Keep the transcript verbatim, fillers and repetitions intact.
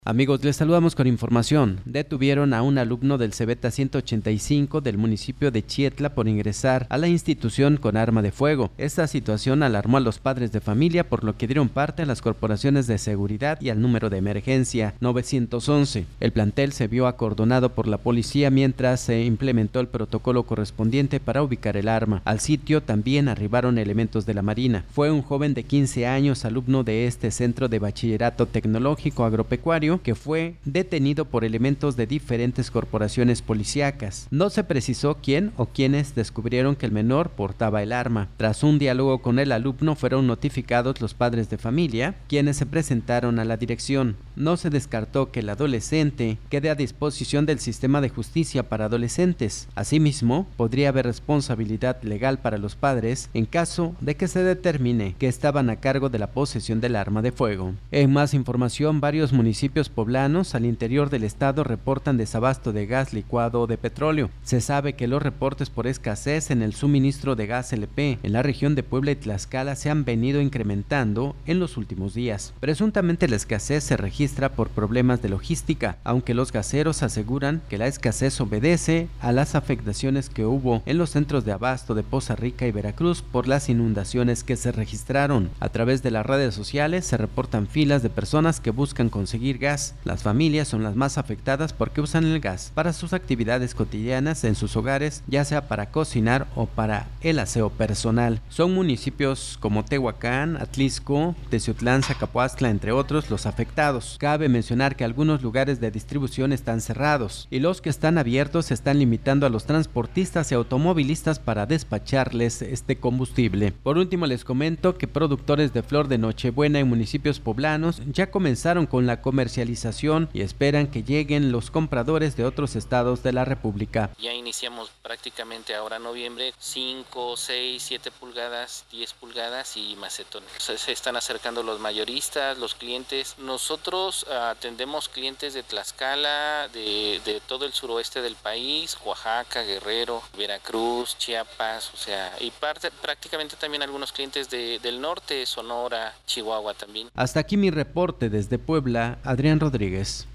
Amigos, les saludamos con información. Detuvieron a un alumno del Cebeta ciento ochenta y cinco del municipio de Chietla por ingresar a la institución con arma de fuego. Esta situación alarmó a los padres de familia, por lo que dieron parte a las corporaciones de seguridad y al número de emergencia nueve once. El plantel se vio acordonado por la policía mientras se implementó el protocolo correspondiente para ubicar el arma. Al sitio también arribaron elementos de la Marina. Fue un joven de quince años, alumno de este centro de bachillerato tecnológico agropecuario, que fue detenido por elementos de diferentes corporaciones policíacas. No se precisó quién o quiénes descubrieron que el menor portaba el arma. Tras un diálogo con el alumno, fueron notificados los padres de familia, quienes se presentaron a la dirección. No se descartó que el adolescente quede a disposición del sistema de justicia para adolescentes. Asimismo, podría haber responsabilidad legal para los padres en caso de que se determine que estaban a cargo de la posesión del arma de fuego. En más información, varios municipios poblanos al interior del estado reportan desabasto de gas licuado o de petróleo. Se sabe que los reportes por escasez en el suministro de gas L P en la región de Puebla y Tlaxcala se han venido incrementando en los últimos días. Presuntamente la escasez se registra por problemas de logística, aunque los gaseros aseguran que la escasez obedece a las afectaciones que hubo en los centros de abasto de Poza Rica y Veracruz por las inundaciones que se registraron. A través de las redes sociales se reportan filas de personas que buscan conseguir gas. Las familias son las más afectadas porque usan el gas para sus actividades cotidianas en sus hogares, ya sea para cocinar o para el aseo personal. Son municipios como Tehuacán, Atlisco, Teciutlán, Zacapuastla, entre otros, los afectados. Cabe mencionar que algunos lugares de distribución están cerrados y los que están abiertos se están limitando a los transportistas y automovilistas para despacharles este combustible. Por último, les comento que productores de flor de Nochebuena en municipios poblanos ya comenzaron con la comercialización y esperan que lleguen los compradores de otros estados de la República. Ya iniciamos prácticamente ahora en noviembre, cinco, seis, siete pulgadas, diez pulgadas y macetones. Se están acercando los mayoristas, los clientes. Nosotros atendemos clientes de Tlaxcala, de, de todo el suroeste del país, Oaxaca, Guerrero, Veracruz, Chiapas, o sea, y parte, prácticamente también algunos clientes de, del norte, Sonora, Chihuahua también. Hasta aquí mi reporte desde Puebla, Adrián Rodríguez.